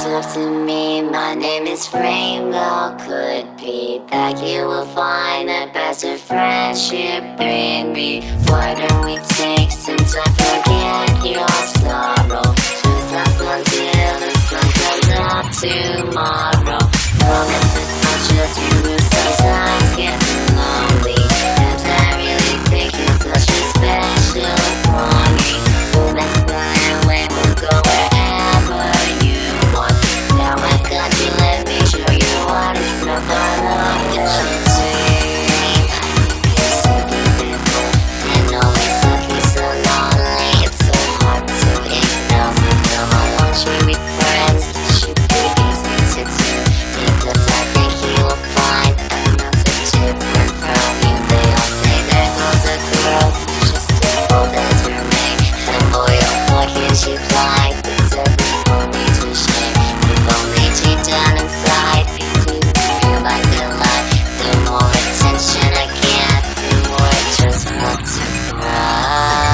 talk to me, my name is Rainbow. Could be that you will find a better friendship in me. Why don't we take some time, forget your sorrow? Just last until the sun comes up tomorrow. Promise it's not just you who sometimes get lonely, and I really think you're such a special for me. Let's fly away, we'll go wherever you want. Now I got you, let me show you what it's about. I got you too. You're so beautiful and always looking so lonely. It's so hard to ignore. Come on, won't you be friends? It should be easy to do, because I think you'll find I'm not so different from you. They all say there goes a girl just as bold as your mate, and boy oh boy can she fly. It doesn't hold me to shame. If only deep down inside you do feel like a lie. The more attention I get, the more I just want to cry.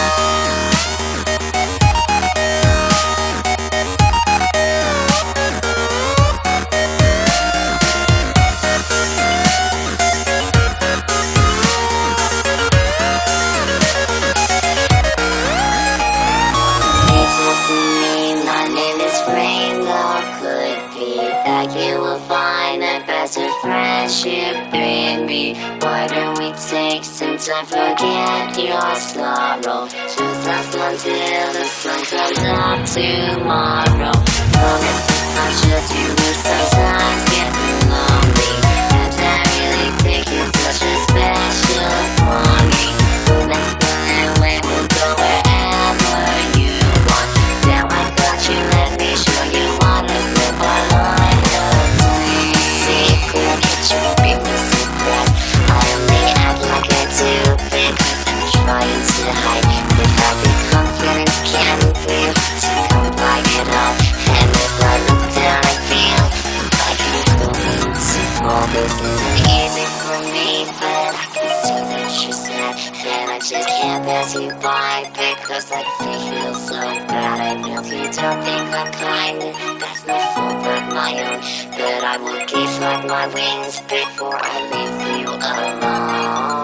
My name is Rainbow. Could be that you will find a better friendship in me. Why don't we take some time, forget your sorrow? Just last until the sun comes up tomorrow. Promise it's not just you who sometimes get lonely, and I really think you're such a special for me. Let's fly away, we'll go wherever you want. Now I got you, let me show you what I live my life of. Secret, can't you be my secret? I only act like I do because I'm trying to hide. If I be confident, can't be to come by it all. And if I look down, I feel like I'm going to fall. This isn't easy for me, but I can see that you're sad, and I just can't pass you by because I feel so bad. I know you don't think I'm kind, that's no fault but my own, but I will give up my wings before I leave you alone.